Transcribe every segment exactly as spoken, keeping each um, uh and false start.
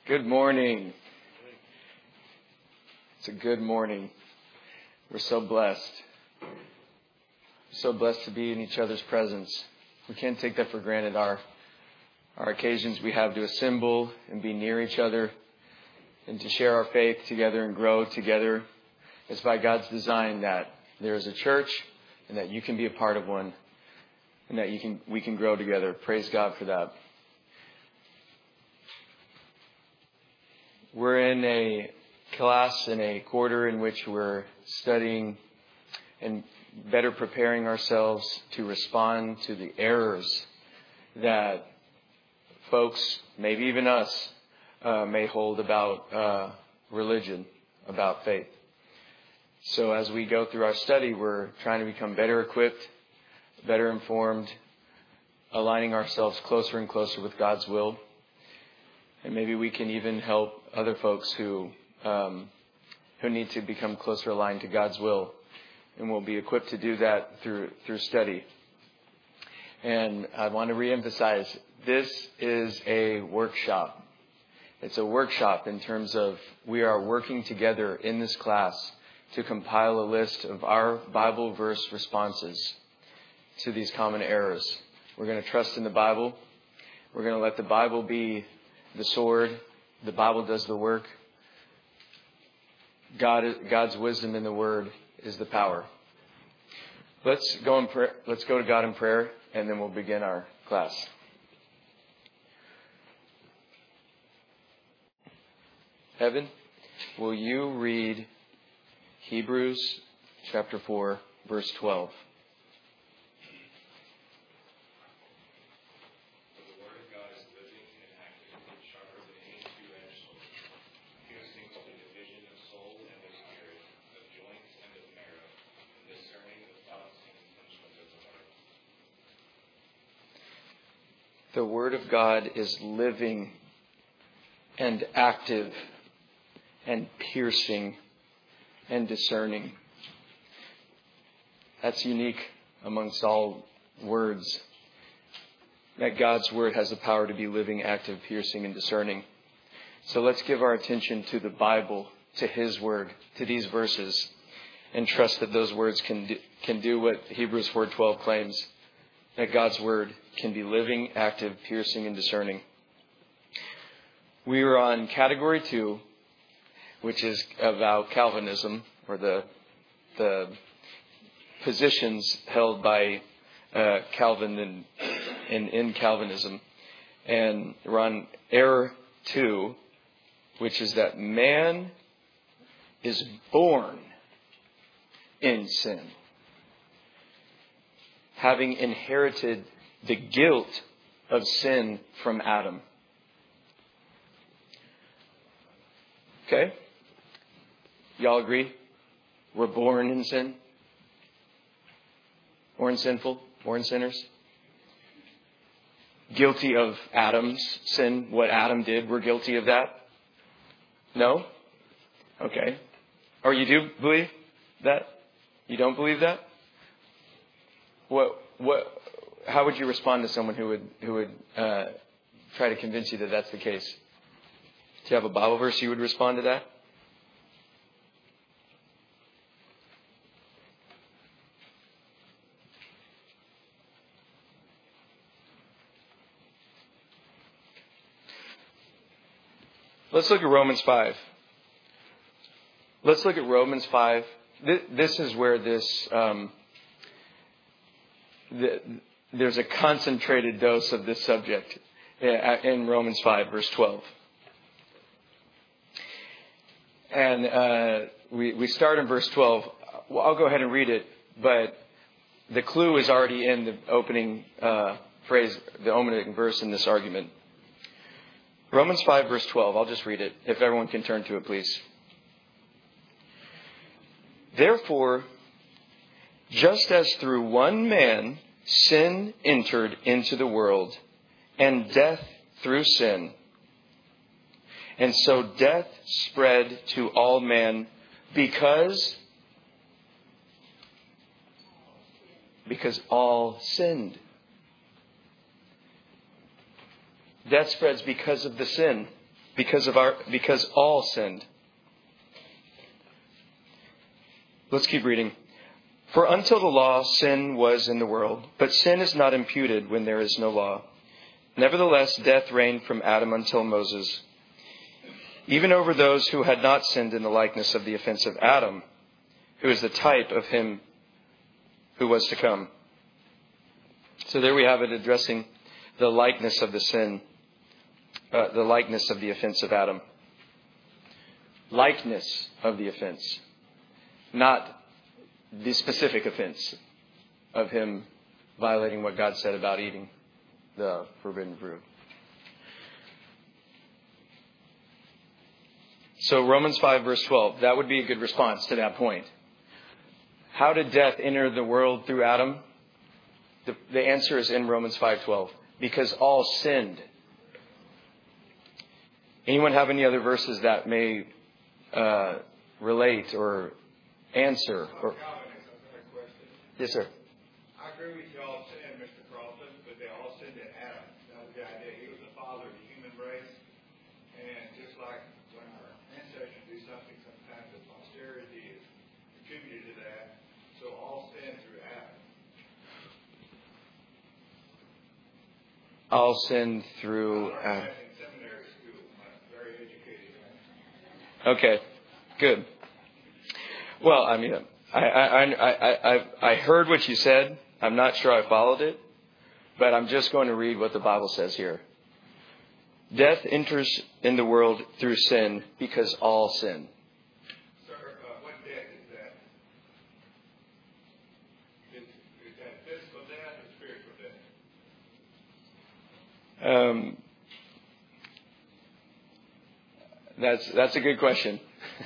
Good morning. It's a good morning. We're so blessed. So blessed to be in each other's presence. We can't take that for granted. Our, our occasions we have to assemble and be near each other and to share our faith together and grow together. It's by God's design that there is a church and that you can be a part of one and that you can we can grow together. Praise God for that. We're in a class in a quarter in which we're studying and better preparing ourselves to respond to the errors that folks, maybe even us, uh, may hold about uh, religion, about faith. So as we go through our study, we're trying to become better equipped, better informed, aligning ourselves closer and closer with God's will. And maybe we can even help other folks who um, who need to become closer aligned to God's will. And we'll be equipped to do that through through study. And I want to reemphasize, this is a workshop. It's a workshop in terms of we are working together in this class to compile a list of our Bible verse responses to these common errors. We're going to trust in the Bible. We're going to let the Bible be the sword. The Bible does the work. God, God's wisdom in the Word is the power. Let's go in prayer. Let's go to God in prayer, and then we'll begin our class. Evan, will you read Hebrews chapter four, verse twelve? The Word of God is living and active and piercing and discerning. That's unique amongst all words, that God's Word has the power to be living, active, piercing, and discerning. So let's give our attention to the Bible, to His Word, to these verses, and trust that those words can do, can do what Hebrews four twelve claims, that God's Word can be living, active, piercing, and discerning. We are on category two, which is about Calvinism, or the the positions held by uh, Calvin in, in, in Calvinism. And we're on error two, which is that man is born in sin, having inherited the guilt of sin from Adam. Okay? Y'all agree? We're born in sin? Born sinful? Born sinners? Guilty of Adam's sin. What Adam did, we're guilty of that? No? Okay. Or you do believe that? You don't believe that? What, what, how would you respond to someone who would, who would uh, try to convince you that that's the case? Do you have a Bible verse you would respond to that? Let's look at Romans five. Let's look at Romans five. This is where this... Um, The, there's a concentrated dose of this subject in Romans five, verse twelve. And uh, we, we start in verse twelve. Well, I'll go ahead and read it, but the clue is already in the opening uh, phrase, the opening verse in this argument. Romans five, verse twelve. I'll just read it. If everyone can turn to it, please. Therefore, just as through one man sin entered into the world, and death through sin, and so death spread to all men because because all sinned. Death spreads because of the sin. because of our because all sinned. Let's keep reading. For until the law, sin was in the world, but sin is not imputed when there is no law. Nevertheless, death reigned from Adam until Moses, even over those who had not sinned in the likeness of the offense of Adam, who is the type of him who was to come. So there we have it, addressing the likeness of the sin, uh, the likeness of the offense of Adam. Likeness of the offense, not the specific offense of him violating what God said about eating the forbidden fruit. So Romans five verse twelve, that would be a good response to that point. How did death enter the world through Adam? The, the answer is in Romans five twelve. Because all sinned. Anyone have any other verses that may uh, relate or answer? Or... Yes, sir. I agree with you all saying, Mister Carlton, but they all sinned in Adam. That was the idea. He was the father of the human race. And just like when our ancestors do something, sometimes the posterity is contributed to that. So all sin through Adam. All sin through I Adam. learned that in seminary school. I'm very educated. Okay, good. Well, I mean, I, I, I, I, I heard what you said. I'm not sure I followed it, but I'm just going to read what the Bible says here. Death enters in the world through sin because all sin. Sir, uh, what death is that? Is, is that physical death or spiritual death? Um, that's that's a good question.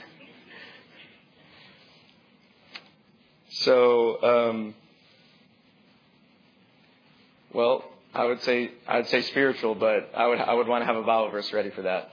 So, um, well, I would say I would say spiritual, but I would I would want to have a Bible verse ready for that.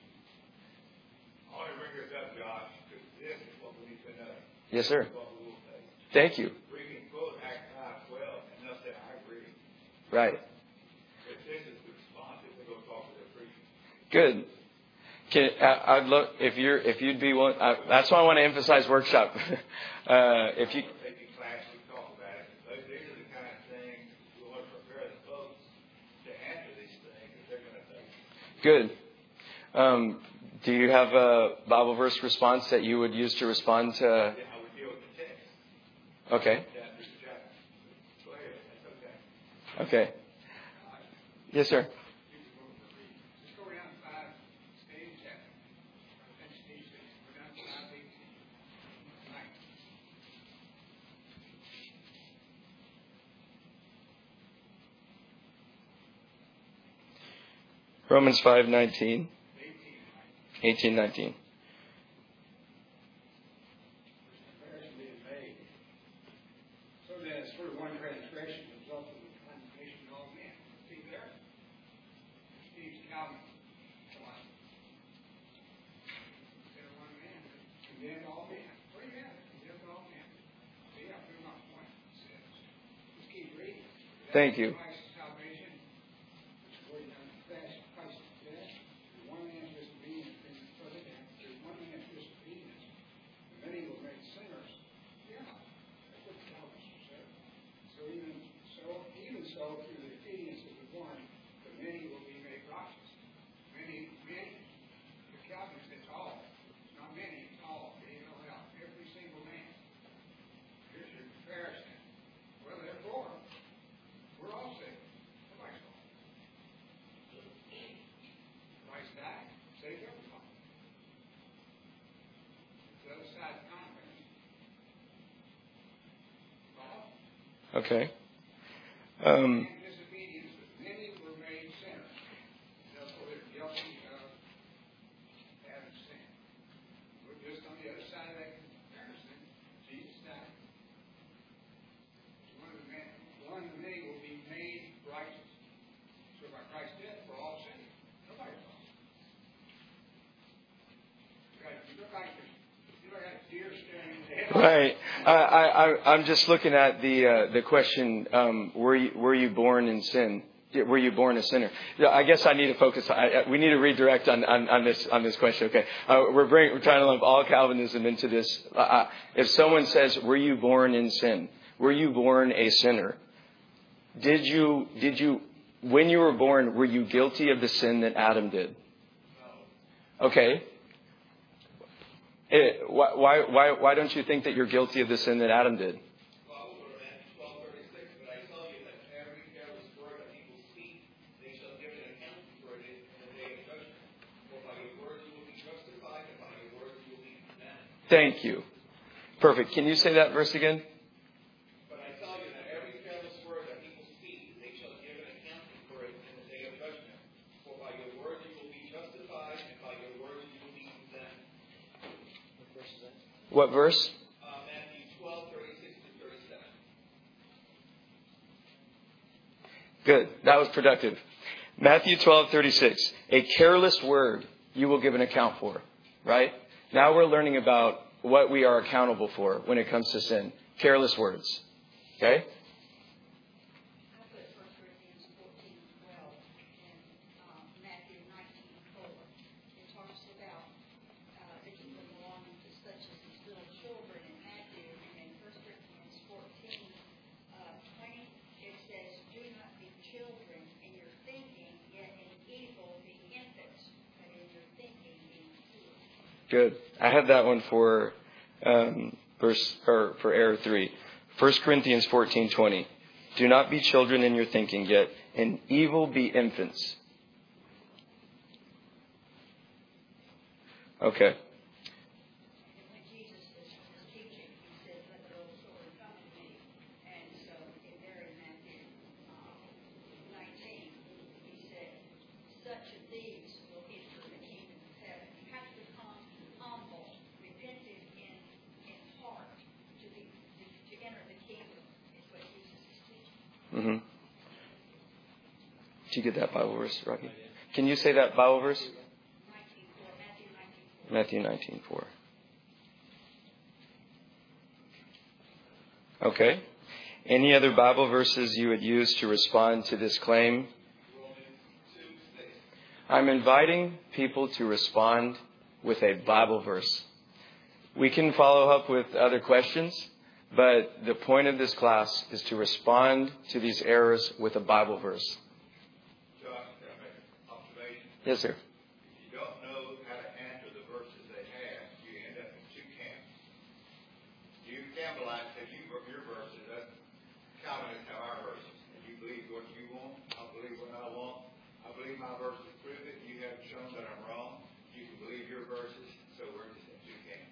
I want to bring this up, Josh, because this is what we need to know. Yes, sir. What we will say. Thank you. We can quote Acts five twelve, and they'll say, I agree. Right. But this is the response if they go talk to their preacher. Good. Can, I, I'd look if you're if you'd be willing. I, that's why I want to emphasize workshop. uh, if you. Taking class, we talk about it. Those, these are the kind of things we want to prepare the folks to answer these things that they're going to face. Good. Um, do you have a Bible verse response that you would use to respond to? Yeah, I would deal with the text. Okay. Chapter, chapter. Go ahead. That's okay. Okay. Yes, sir. Just go down five, stay in chapter. That's Steve six. Go down to five eighteen. Right. Romans five nineteen. eighteen. Eighteen nineteen. Comparison being made. So then, it's through one transgression resulted in condemnation of all men. See there? Steve's Calvin. Come on. Instead of one man, condemned all men. What do you have? Condemned all men. See, I put my point. It says. Just keep reading. Thank you. Christ's salvation, which is where you confess Christ's death. Through one man's disobedience, brings further down. Through one man's disobedience, many were made sinners. Yeah, that's what the Calvinists said. So even so, even so, through the obedience of the one, the many will be made righteous. Many, many. The Calvinists, it's all. It's not many, it's all. They know out. Every single man. Here's your comparison. Well, therefore, we're all saved. Nobody's wrong. Christ died. Saved everybody. The other side of the conference. Well, Okay. Um, and disobedience, many were made sinners. Therefore, they're guilty of having sinned. We're just on the other side of that comparison. Jesus died. One of the men, one of the many will be made righteous. So by Christ's death, we're all sinners. Nobody's wrong. You got- you look like you look like a deer staring into the headlights. right. I, I, I- I'm just looking at the uh, the question. Um, were you were you born in sin? Were you born a sinner? Yeah, I guess I need to focus. I, we need to redirect on, on, on this on this question. Okay, uh, we're bring, we're trying to lump all Calvinism into this. Uh, if someone says, "Were you born in sin? Were you born a sinner? Did you did you when you were born? Were you guilty of the sin that Adam did?" Okay. It, why why why why don't you think that you're guilty of the sin that Adam did? Thank you. Perfect. Can you say that verse again? But I tell you that every careless word that people speak, they shall give an account for it in the day of judgment. For by your words you will be justified, and by your words you will be condemned. What verse is that? What verse? Uh, Matthew twelve, thirty-six to thirty-seven. Good. That was productive. Matthew twelve, thirty-six. A careless word you will give an account for. Right? Now we're learning about what we are accountable for when it comes to sin. Careless words. Okay? I put First Corinthians fourteen twelve and um, Matthew nineteen four. It talks about uh, the kingdom belonging to such as these little children in Matthew, and in First Corinthians fourteen twenty, it says, "Do not be children in your thinking, yet in evil be infants, but in your thinking be pure." Good. I had that one for um, verse or for error three. First Corinthians fourteen twenty. Do not be children in your thinking, yet in evil be infants. Okay. When Jesus was teaching, he said, "Let the little children come to me." And so in there in Matthew nineteen, he said, "Such of these will enter the kingdom of heaven." You have to become humble, repentant in, in heart to be to enter the kingdom, is what Jesus is teaching. Mm-hmm. Did you get that Bible verse, Rocky? Can you say that Bible verse? nineteen four, Matthew nineteen four. Matthew nineteen four. Okay. Any other Bible verses you would use to respond to this claim? I'm inviting people to respond with a Bible verse. We can follow up with other questions, but the point of this class is to respond to these errors with a Bible verse. Josh, can I make an observation? Yes, sir. If you don't know how to answer the verses they have, you end up in two camps. You Campbellites have you, your verses, that's Calvinists have our verses. And you believe what you want, I believe what I want. I believe my verses prove it. You haven't shown that I'm wrong. You can believe your verses, so we're just in two camps.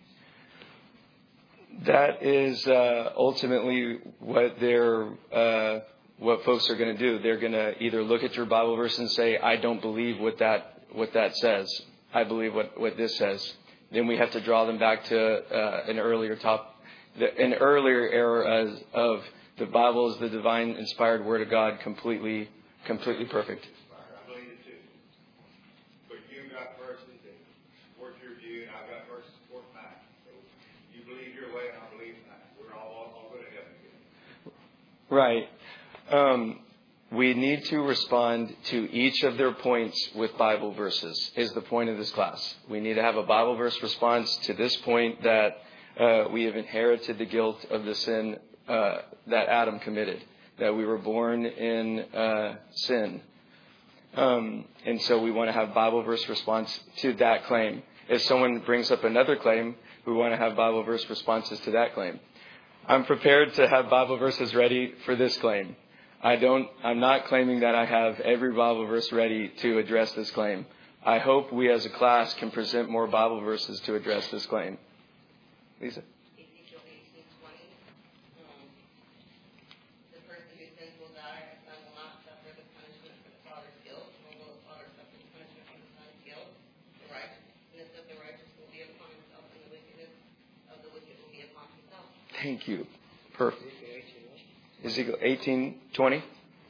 That is uh, ultimately what they're, uh, what folks are going to do. They're going to either look at your Bible verse and say, "I don't believe what that what that says. I believe what, what this says." Then we have to draw them back to uh, an earlier top, the, an earlier era as, of the Bible is the divine inspired Word of God, completely, completely perfect. I believe it too. But you've got verses that support your view, and I've got verses that support mine. So you believe your way, and I believe mine. We're all all going to heaven together. Right. Um, we need to respond to each of their points with Bible verses, is the point of this class. We need to have a Bible verse response to this point that uh, we have inherited the guilt of the sin uh, that Adam committed, that we were born in uh, sin. Um, and so we want to have Bible verse response to that claim. If someone brings up another claim, we want to have Bible verse responses to that claim. I'm prepared to have Bible verses ready for this claim. I don't, I'm not claiming that I have every Bible verse ready to address this claim. I hope we as a class can present more Bible verses to address this claim. Lisa? Ezekiel eighteen twenty. Um, the person who sins will die, the son will not suffer the punishment for the father's guilt, nor will the father suffer the punishment for the son's guilt. The righteousness of the righteous will be upon himself, and the wickedness of the wicked will be upon himself. Thank you. Perfect. Ezekiel eighteen twenty.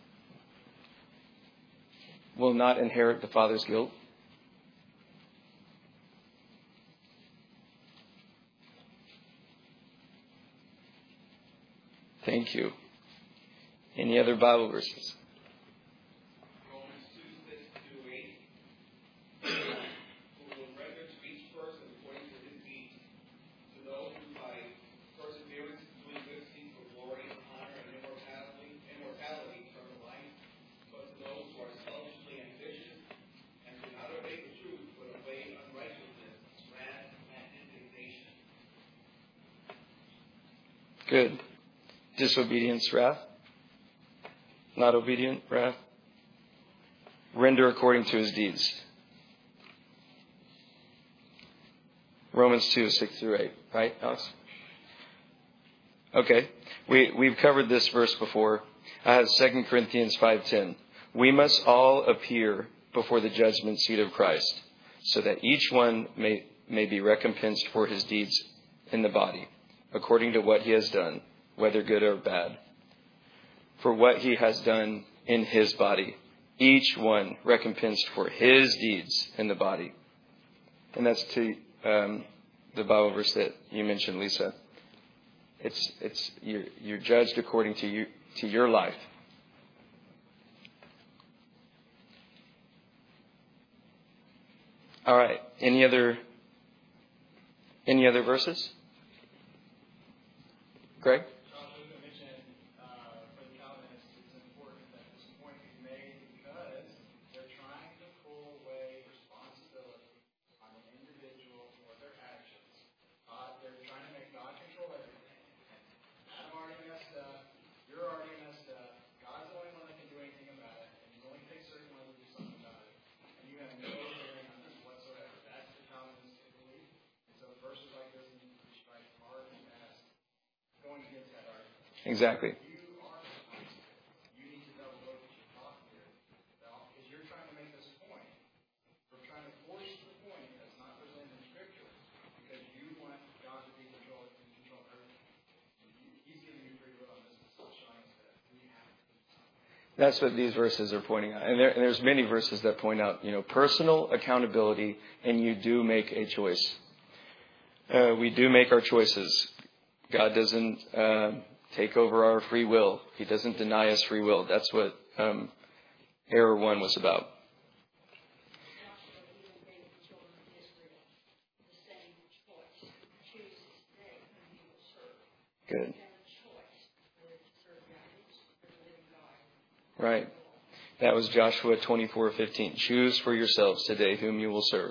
Will not inherit the father's guilt. Thank you. Any other Bible verses? Good. Disobedience, wrath. Not obedient, wrath. Render according to his deeds. Romans two, six through eight. Right, Alex? Okay. We, we've covered this verse before. I have Second Corinthians five ten. We must all appear before the judgment seat of Christ, so that each one may, may be recompensed for his deeds in the body, according to what he has done, whether good or bad. For what he has done in his body, each one recompensed for his deeds in the body. And that's to um, the Bible verse that you mentioned, Lisa. It's it's you're, you're judged according to you to your life. All right. Any other any other verses? Greg? Exactly. That's what these verses are pointing out. And, there, and there's many verses that point out, you know, personal accountability, and you do make a choice. Uh, we do make our choices. God doesn't uh, take over our free will. He doesn't deny us free will. That's what um, error one was about. Good. Right. That was Joshua twenty-four fifteen. Choose for yourselves today whom you will serve.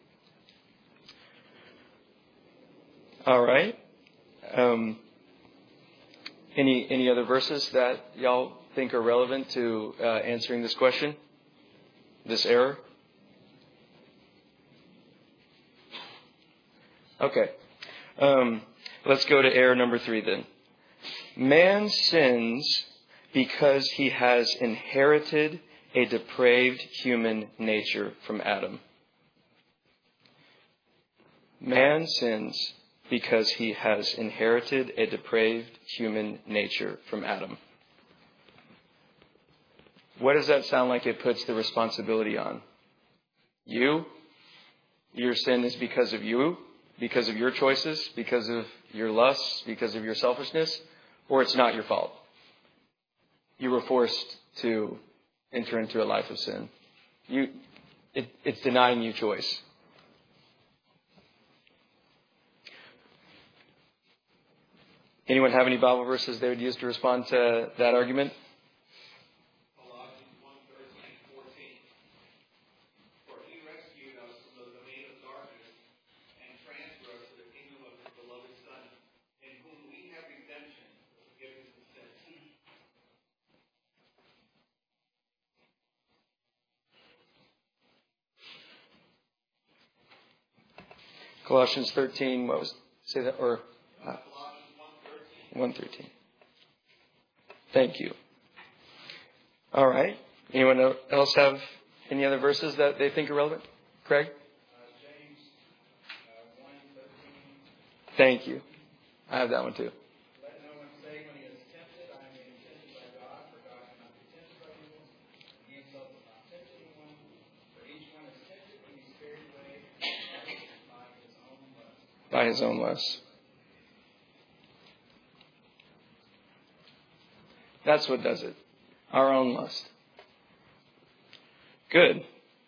All right. Um, any any other verses that y'all think are relevant to uh, answering this question? This error? Okay. Um, let's go to error number three then. Man sins because he has inherited a depraved human nature from Adam. Man sins because he has inherited a depraved human nature from Adam. What does that sound like it puts the responsibility on? You? Your sin is because of you? Because of your choices? Because of your lusts? Because of your selfishness? Or it's not your fault? You were forced to enter into a life of sin. You, it, it's denying you choice. Anyone have any Bible verses they would use to respond to that argument? Colossians one thirteen fourteen. For he rescued us from the domain of darkness and transferred us to the kingdom of his beloved Son, in whom we have redemption, the forgiveness of sins. Colossians thirteen, what was, say that, or uh, one thirteen. Thank you. All right. Anyone else have any other verses that they think are relevant? Craig? Uh, James uh, one thirteen. Thank you. I have that one too. Let no one say when he is tempted, I am being tempted by God, for God cannot be tempted by evil. He himself will not tempt anyone. For each one is tempted when he is carried away by his own lust. By his own lust. That's what does it. Our own lust. Good.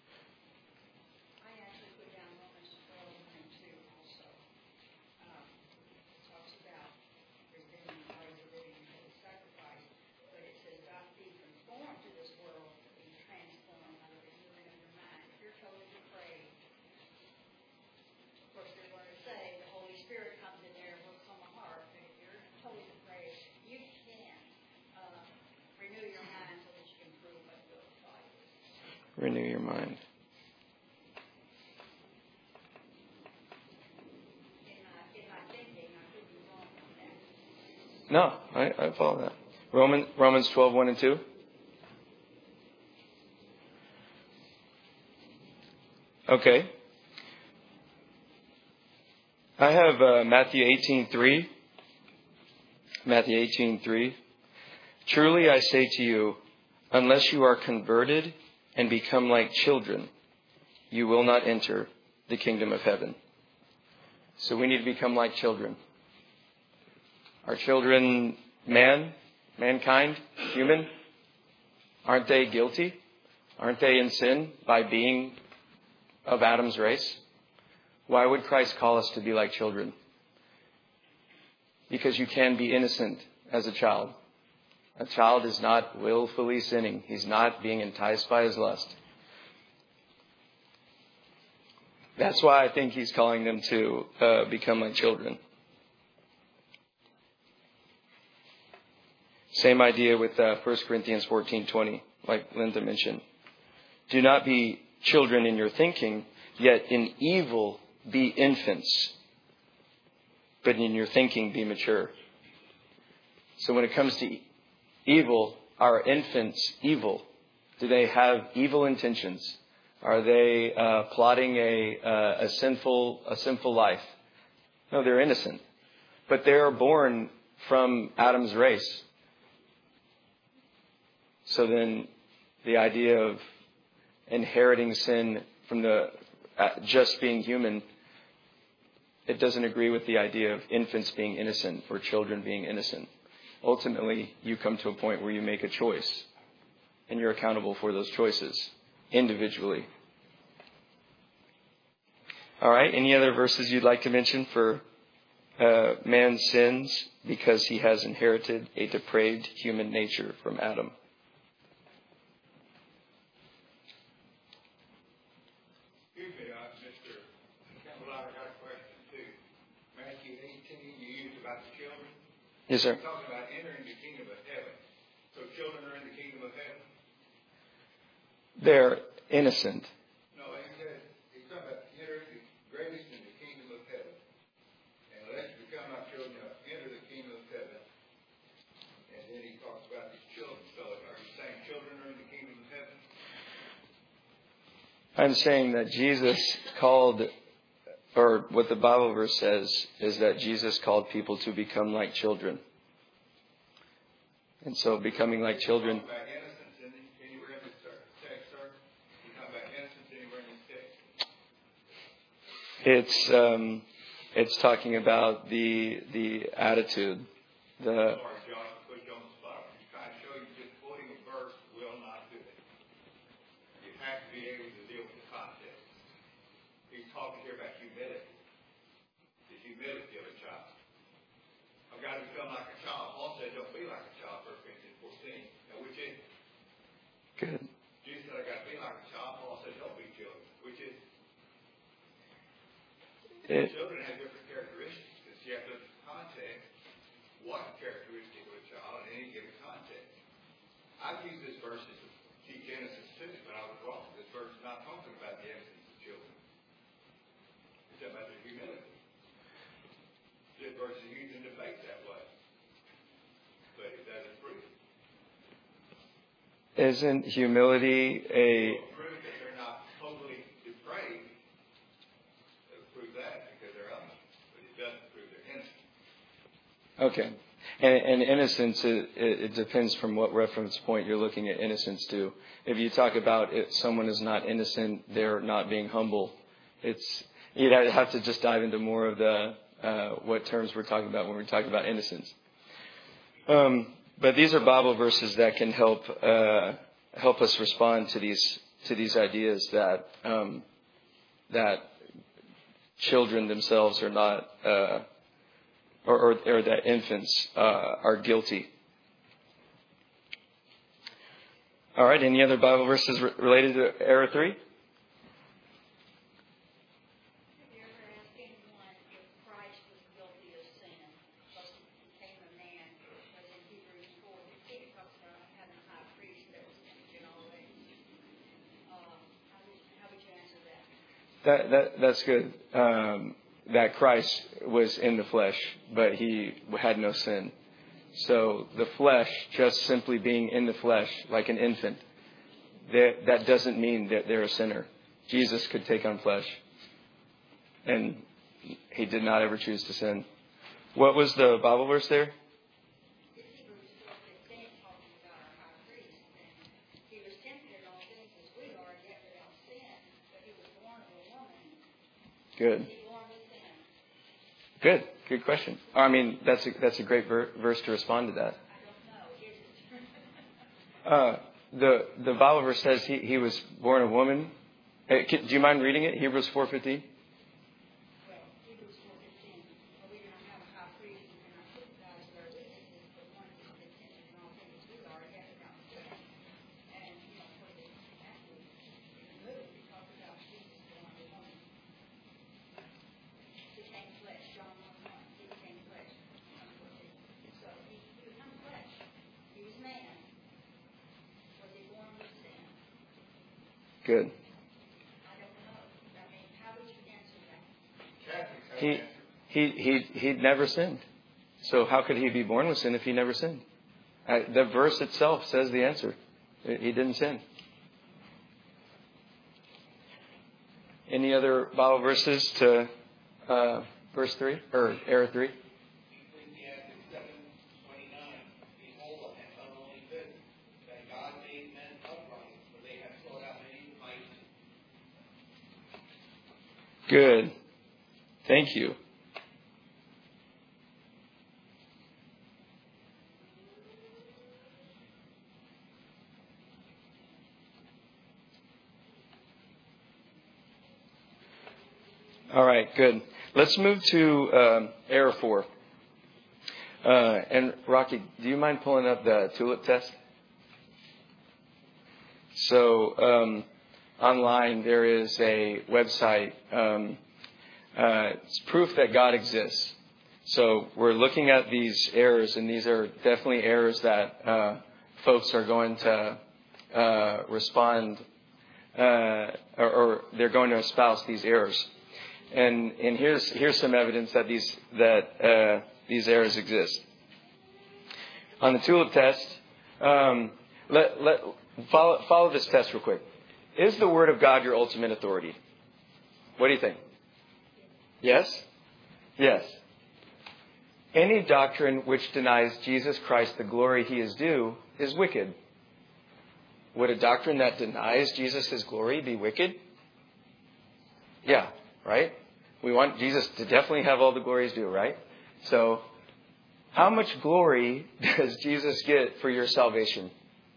I actually put down Romans twelve, one and two also. Um, it talks about there's been bodies of living and holy sacrifice, but it says, "Don't be conformed to this world, but be transformed by the renewing of your mind." If you're totally depraved, of course they're going to say the Holy Spirit comes in there and works on the heart, but if you're totally Renew your mind. No, I, I follow that. Roman, Romans twelve, one and two. Okay. I have uh, Matthew eighteen, three. Matthew eighteen, three. Truly I say to you, unless you are converted and become like children, you will not enter the kingdom of heaven. So we need to become like children. Are children man, mankind, human? Aren't they guilty? Aren't they in sin by being of Adam's race? Why would Christ call us to be like children? Because you can be innocent as a child. A child is not willfully sinning. He's not being enticed by his lust. That's why I think he's calling them to uh, become like children. Same idea with uh, First Corinthians fourteen, twenty, like Linda mentioned. Do not be children in your thinking, yet in evil be infants, but in your thinking be mature. So when it comes to evil, are infants evil? Do they have evil intentions? Are they uh, plotting a, uh, a sinful a sinful life? No, they're innocent, but they are born from Adam's race. So then, the idea of inheriting sin from the uh, just being human, it doesn't agree with the idea of infants being innocent or children being innocent. Ultimately, you come to a point where you make a choice, and you're accountable for those choices individually. All right. Any other verses you'd like to mention for uh, man's sins because he has inherited a depraved human nature from Adam? Excuse me, uh, Mister Campbell, I got a question too. Matthew eighteen, you used about the children. Yes, sir. You're talking about entering the kingdom of heaven. So children are in the kingdom of heaven? They're innocent. No, he said, he's talking about entering the greatest in the kingdom of heaven. And unless you become my children, you'll enter the kingdom of heaven. And then he talks about these children. So are you saying children are in the kingdom of heaven? I'm saying that Jesus called, or what the Bible verse says, is that Jesus called people to become like children. And so becoming like children. You talk about innocence in anywhere in this text, sir? You talk about innocence anywhere in this text? It's um, it's talking about the the attitude. The Sorry, John, to put you on the spot. I'm just trying to show you just quoting a verse will not do it. You have to be able to deal with the context. He's talking here about humility. The humility of a child. I've got to become like a child. Paul said, don't be like a child, First Corinthians fourteen. Now, which is? good. Jesus said, I've got to be like a child. Paul said, don't be children. Which is? It, Children have different characteristics. Because you have to look at the context. What characteristic of a child in any given context. I've used this verse to teach innocence too, but I was wrong. This verse is not talking about the innocence of children. It's about their humility. This verse is used in debate that way. But it doesn't prove it. isn't humility a It'll prove that they're not totally depraved. It'll prove that because they're honest. But it doesn't prove they're innocent. okay? And, and innocence, it, it depends from what reference point you're looking at innocence to. If you talk about if someone is not innocent, they're not being humble. It's you'd have to just dive into more of the uh, what terms we're talking about when we're talking about innocence. Um, but these are Bible verses that can help uh, help us respond to these to these ideas that um, that children themselves are not. Uh, Or, or, or that infants uh, are guilty. All right. Any other Bible verses re- related to error three? Have you ever asked anyone if Christ was guilty of sin because he became a man? Because in Hebrews four fifteen it talks about having a high priest that was tempted in all ways. Uh, That, that that's good. Um, that Christ was in the flesh, but he had no sin. So the flesh, just simply being in the flesh like an infant, that, that doesn't mean that they're a sinner. Jesus could take on flesh, and he did not ever choose to sin. What was the Bible verse there? Good. Good. Good question. I mean, that's a, that's a great ver- verse to respond to that. Uh, the the Bible verse says he, he was born of woman. Hey, can, do you mind reading it? Hebrews four fifteen. Good. He he he he'd never sinned. So how could he be born with sin if he never sinned? Uh, the verse itself says the answer. He didn't sin. Any other Bible verses to uh, verse three or error three? Good. Thank you. All right, good. Let's move to um, error four. Uh, and Rocky, do you mind pulling up the TULIP test? So um, online there is a website. Um, uh, it's proof that God exists. So we're looking at these errors, and these are definitely errors that uh, folks are going to uh, respond, uh, or, or they're going to espouse these errors. And and here's here's some evidence that these that uh, these errors exist. On the TULIP test, um, let let follow follow this test real quick. Is the Word of God your ultimate authority? What do you think? Yes? Yes. Any doctrine which denies Jesus Christ the glory he is due is wicked. Would a doctrine that denies Jesus his glory be wicked? Yeah, right? We want Jesus to definitely have all the glory he's due, right? So, how much glory does Jesus get for your salvation?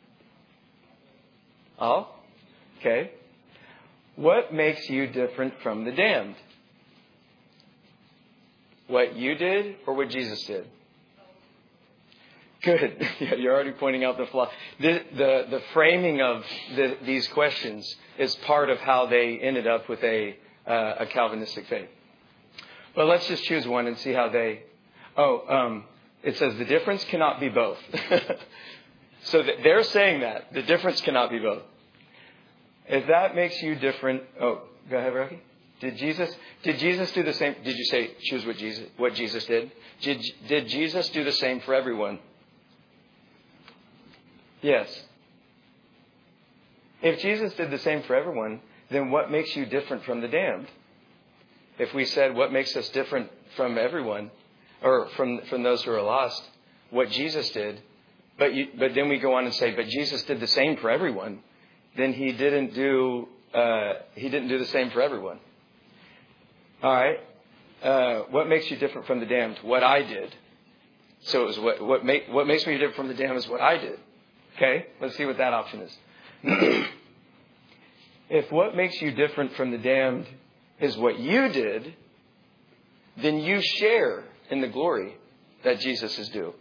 Oh? Okay. What makes you different from the damned? What you did or what Jesus did? Good. Yeah, you're already pointing out the flaw. The, the, the framing of the, these questions is part of how they ended up with a, uh, a Calvinistic faith. But let's just choose one and see how they... Oh, um, it says the difference cannot be both. So they're saying that. The difference cannot be both. If that makes you different... Oh, go ahead, Rocky. Did Jesus did Jesus do the same? Did you say choose what Jesus what Jesus did? Did did Jesus do the same for everyone? Yes. If Jesus did the same for everyone, then what makes you different from the damned? If we said what makes us different from everyone, or from from those who are lost, what Jesus did, but you, but then we go on and say, but Jesus did the same for everyone, then he didn't do uh, he didn't do the same for everyone. All right. Uh, what makes you different from the damned? What I did. So it was what what make what makes me different from the damned is what I did. Okay. Let's see what that option is. If what makes you different from the damned is what you did, then you share in the glory that Jesus is due.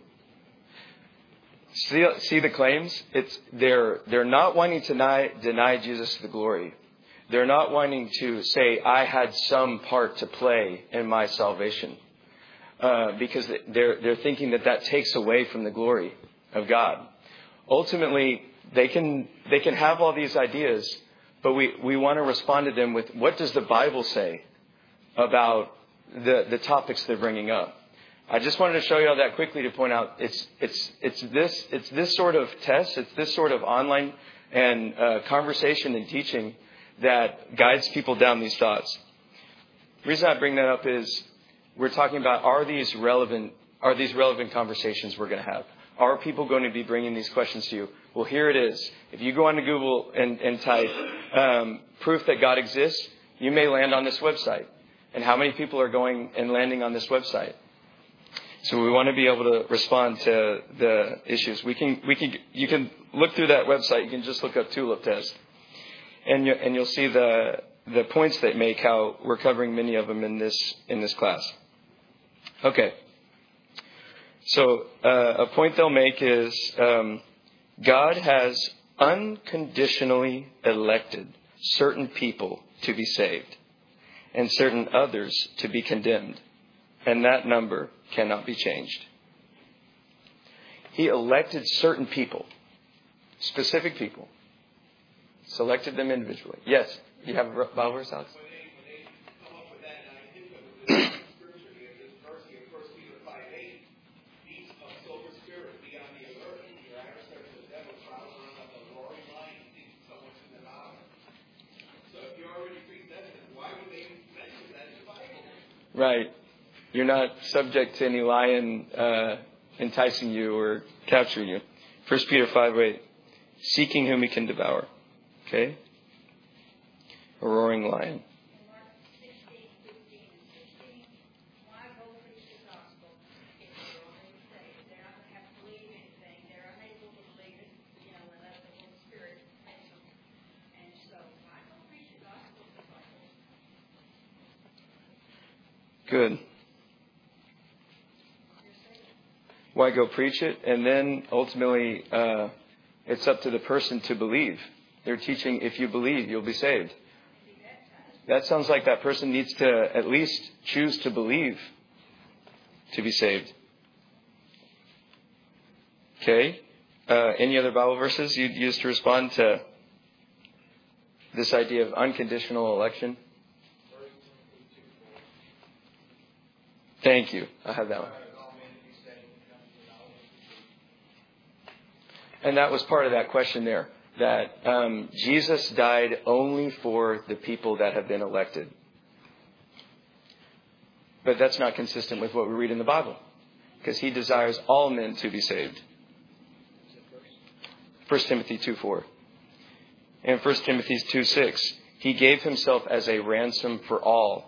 See, see the claims? It's they're they're not wanting to deny, deny Jesus the glory. They're not wanting to say, I had some part to play in my salvation. Uh, because they're, they're thinking that that takes away from the glory of God. Ultimately, they can, they can have all these ideas, but we, we want to respond to them with, what does the Bible say about the, the topics they're bringing up? I just wanted to show you all that quickly to point out it's it's it's this it's this sort of test, it's this sort of online and uh, conversation and teaching that guides people down these thoughts. The reason I bring that up is we're talking about are these relevant are these relevant conversations we're going to have? Are people going to be bringing these questions to you? Well, here it is. If you go onto Google and, and type um, proof that God exists, you may land on this website. And how many people are going and landing on this website? So we want to be able to respond to the issues. We can, we can, you can look through that website. You can just look up Tulip Test, and you, and you'll see the the points they make. How we're covering many of them in this in this class. Okay. So uh, a point they'll make is um, God has unconditionally elected certain people to be saved, and certain others to be condemned, and that number cannot be changed. He elected certain people, specific people, selected them individually. Yes, you have a Bible verse, Alex? When they, when they come up with that, and I think of this scripture, this verse in First Peter five eight, be of sober spirit, be on the alert, your adversary the devil prowls around like a roaring lion, seeking someone to devour. So if you're already predestined, why would they mention that in the Bible? Right. You're not subject to any lion uh, enticing you or capturing you. First Peter five eight, seeking whom he can devour. Okay? A roaring lion. In Mark sixteen, fifteen, and sixteen, why go preach the gospel if they're already saved? They're not going to have to believe anything. They're unable to believe it, you know, unless the Holy Spirit makes them. And so, why go preach the gospel to people? Good. Why go preach it? And then ultimately, uh, it's up to the person to believe. They're teaching, if you believe, you'll be saved. That sounds like that person needs to at least choose to believe to be saved. Okay. Uh, any other Bible verses you'd use to respond to this idea of unconditional election? Thank you. I have that one. And that was part of that question there, that um, Jesus died only for the people that have been elected. But that's not consistent with what we read in the Bible, because he desires all men to be saved. First Timothy two four. And First Timothy two six. He gave himself as a ransom for all.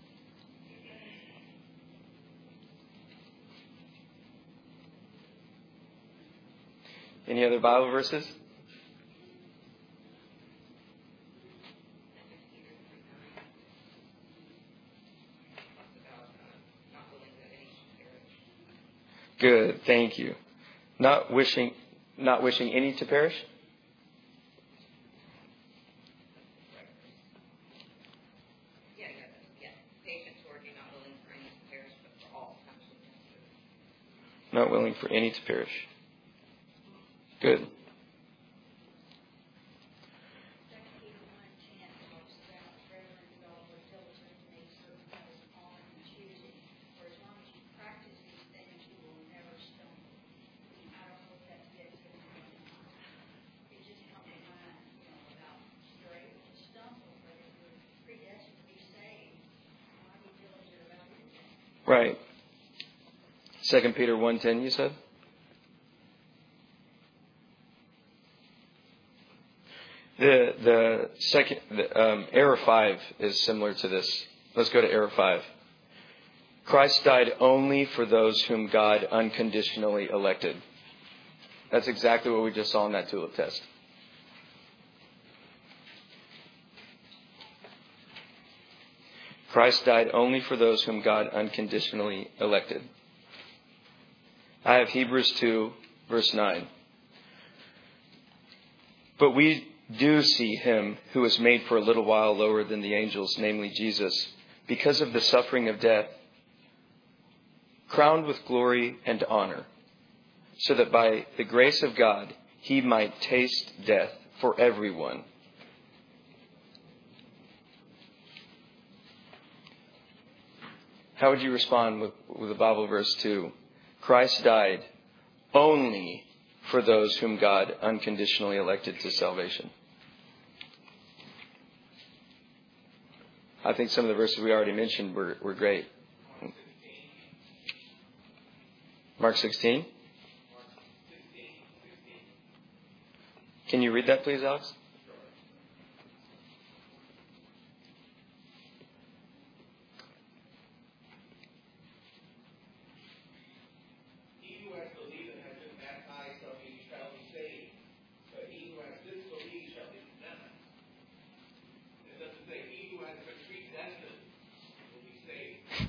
Any other Bible verses? Good, thank you. Not wishing, not wishing any to perish. Yeah, yeah, yeah. Patience working, not willing for any to perish, but for all. Not willing for any to perish. Good. Second Peter one ten talks about prayer and develop a diligent to make certain that is on and choosing. For as long as you practice these things, you will never stumble. I don't know if that gets it. It just comes to mind, you know, about you're able to stumble, but if you're predestined to be saved, why be diligent about anything? Right. Second Peter one ten, you said? The the second the, um, error five is similar to this. Let's go to error five. Christ died only for those whom God unconditionally elected. That's exactly what we just saw in that Tulip Test. Christ died only for those whom God unconditionally elected. I have Hebrews two, verse nine. But we do see him who was made for a little while lower than the angels, namely Jesus, because of the suffering of death, crowned with glory and honor, so that by the grace of God he might taste death for everyone. How would you respond with, with the Bible verse two? Christ died only for those whom God unconditionally elected to salvation. I think some of the verses we already mentioned were, were great. Mark sixteen. Can you read that, please, Alex? He who has believed and has been baptized shall be, shall be saved, but he who has disbelieved shall be condemned. It doesn't say he who has been predestined will be saved.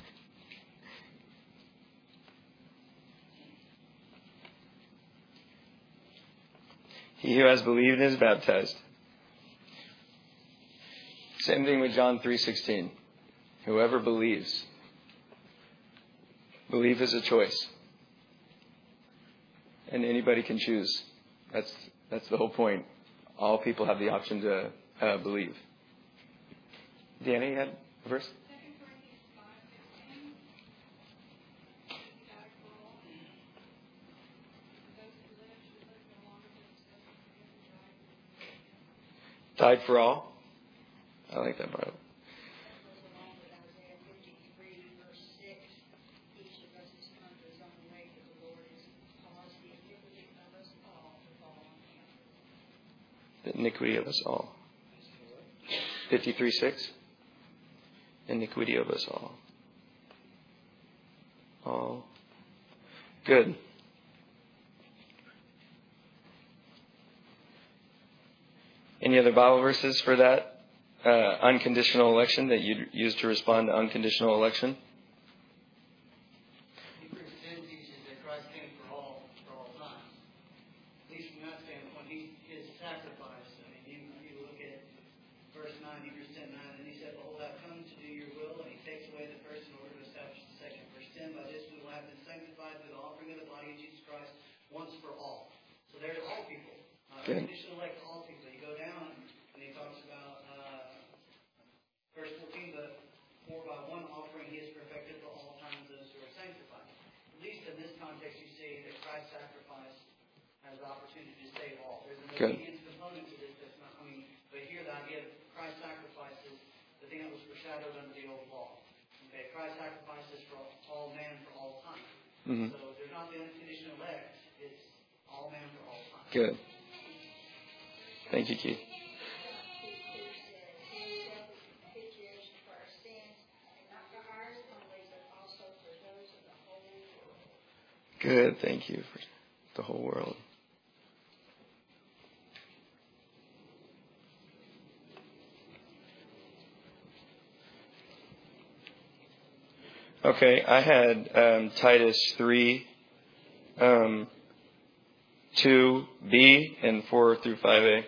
He who has believed and is baptized. Same thing with John three sixteen. Whoever believes. Belief is a choice. And anybody can choose. That's that's the whole point. All people have the option to uh, believe. Danny, you had a verse? Died for all. I like that part. The iniquity of us all. fifty-three six. Iniquity of us all. All. Good. Any other Bible verses for that uh, unconditional election that you'd use to respond to unconditional election? Hebrews ten teaches that Christ came for all, for all time. At least from that standpoint, he, his sacrifice. I mean, you, you look at verse nine, Hebrews ten nine, and he said, "Behold, I've come to do your will," and he takes away the first in order to establish the second. Verse ten, "By this we will have been sanctified through the offering of the body of Jesus Christ once for all." So there's all people. Uh, conditional elect all people. You go down. Talks about uh, verse fourteen, but for by one offering he has perfected for all times those who are sanctified. At least in this context, you see that Christ's sacrifice has the opportunity to save all. There's an Good. obedience component to this that's not, I mean, but here the idea of Christ's sacrifice is the thing that was foreshadowed under the old law. Okay, Christ's sacrifice is for all man for all time. Mm-hmm. So there's not the unconditional elect, it's all man for all time. Good. Thank you, Keith. Good, thank you for the whole world. Okay, I had um, Titus three, um, two B, and four through five A.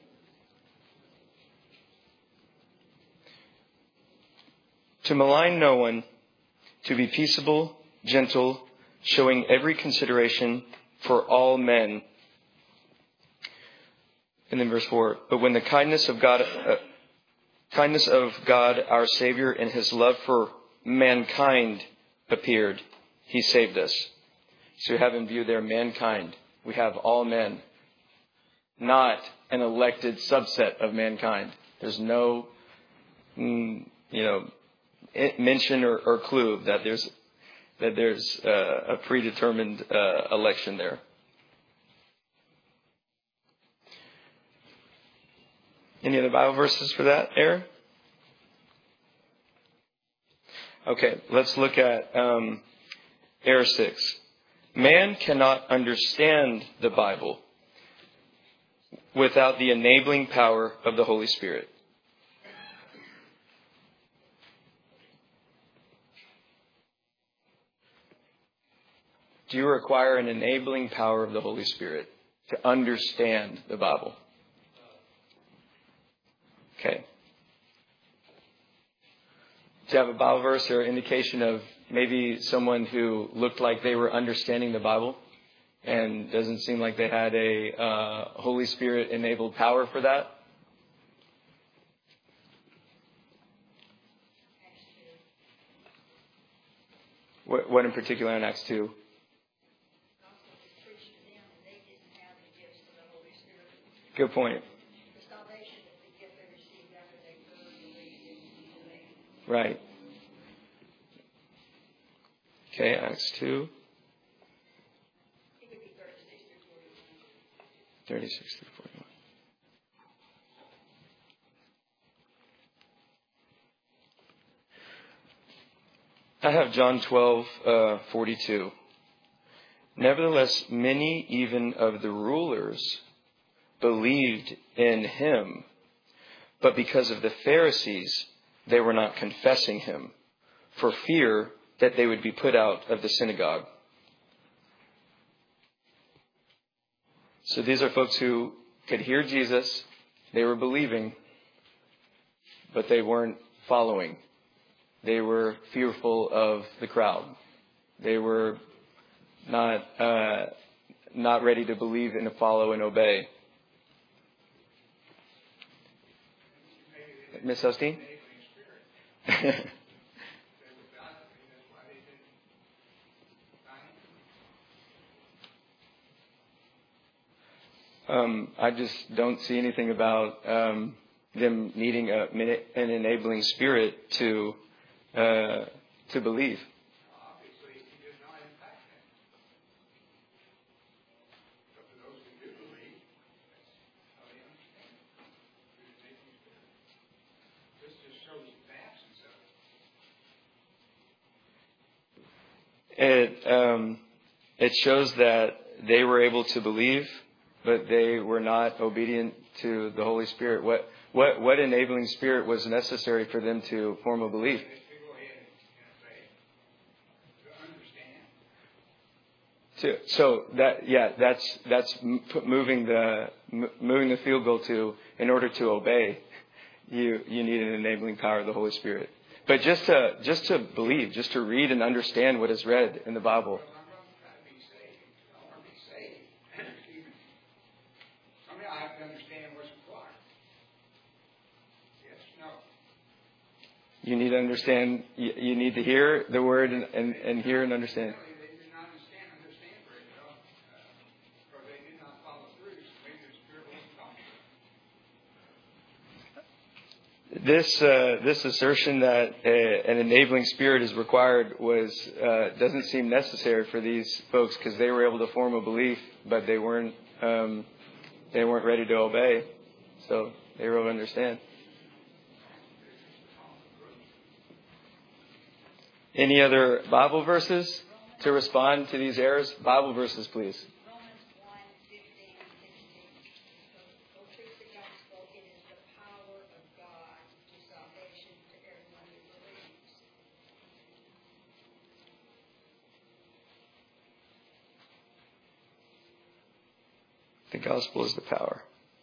To malign no one, to be peaceable, gentle, showing every consideration for all men. And then verse four. But when the kindness of God, uh, kindness of God, our Savior, and His love for mankind appeared, He saved us. So we have in view there mankind. We have all men, not an elected subset of mankind. There's no, mm, you know, mention or, or clue that there's that there's uh, a predetermined uh, election there. Any other Bible verses for that, Aaron? Okay, let's look at um, Error six. Man cannot understand the Bible without the enabling power of the Holy Spirit. Do you require an enabling power of the Holy Spirit to understand the Bible? Okay. Do you have a Bible verse or indication of maybe someone who looked like they were understanding the Bible and doesn't seem like they had a uh, Holy Spirit enabled power for that? What, what in particular in Acts two? Gospel was preached to them, and they didn't have the gifts of the Holy Spirit. Good point. The salvation is the gift they received after they heard, believed, and obeyed. Right. Okay, Acts two. It would be thirty-six through forty-one. thirty-six through forty-one. I have John twelve, uh, forty-two. Nevertheless, many even of the rulers believed in him, but because of the Pharisees, they were not confessing him, for fear that they would be put out of the synagogue. So these are folks who could hear Jesus, they were believing, but they weren't following. They were fearful of the crowd. They were not uh, not ready to believe and to follow and obey. Miss Osteen? um, I just don't see anything about um, them needing a, an enabling spirit to uh, to believe. Obviously, he did not impact them. But for those who do believe, that's how they understand it. Through the making spirit. This just shows the absence of it. It um, it shows that they were able to believe, but they were not obedient to the Holy Spirit. What what what enabling spirit was necessary for them to form a belief? To, so that yeah, that's that's moving the moving the field goal to in order to obey, you you need an enabling power of the Holy Spirit. But just to just to believe, just to read and understand what is read in the Bible. I have to understand what's required. Yes, no. You need to understand. You, you need to hear the word and, and, and hear and understand. This uh, this assertion that a, an enabling spirit is required was uh, doesn't seem necessary for these folks because they were able to form a belief, but they weren't um, they weren't ready to obey, so they were able to understand. Any other Bible verses to respond to these errors? Bible verses, please. The gospel is the power.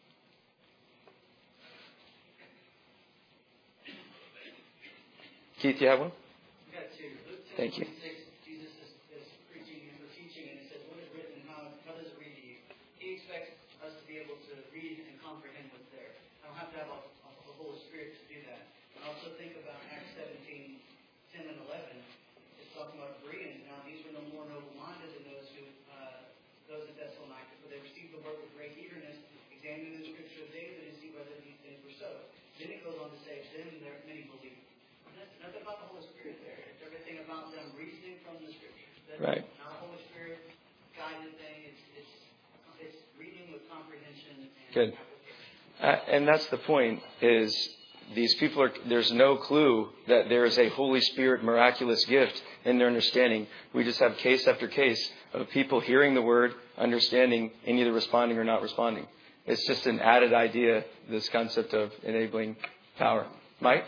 Keith, you have one? Yeah, two. Luke ten, Thank you. Jesus is, is preaching and teaching, and it says, "What is written, and how, how does it read to you?" He expects us to be able to read and comprehend what's there. I don't have to have a, a, a Holy Spirit to do that. I also think about Acts seventeen, ten and eleven. It's talking about Bereans. Now, these were no more noble-minded than those who uh, those in Thessalonica, for they received the word with great eagerness, examining the scripture of David to see whether these things were so. Then it goes on to say, then there many believed. That's nothing about the Holy Spirit there. It's everything about them reasoning from the scriptures. That's Right. not a Holy Spirit guided thing. It's it's it's reading with comprehension and Good. application. Uh, and that's the point, is these people are, there's no clue that there is a Holy Spirit miraculous gift in their understanding. We just have case after case of people hearing the word, understanding, and either responding or not responding. It's just an added idea, this concept of enabling power. Mike?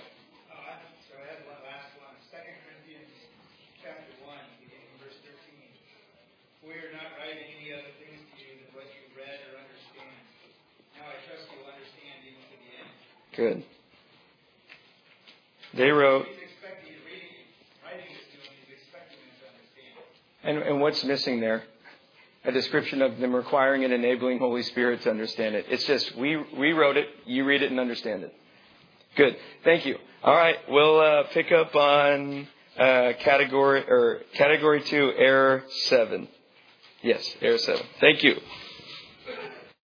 Good. They wrote, and, and what's missing there? A description of them requiring an enabling Holy Spirit to understand it. It's just, we, we wrote it, you read it and understand it. Good. Thank you. All right. We'll uh, pick up on uh, category or category two, error seven. Yes, error seven. Thank you.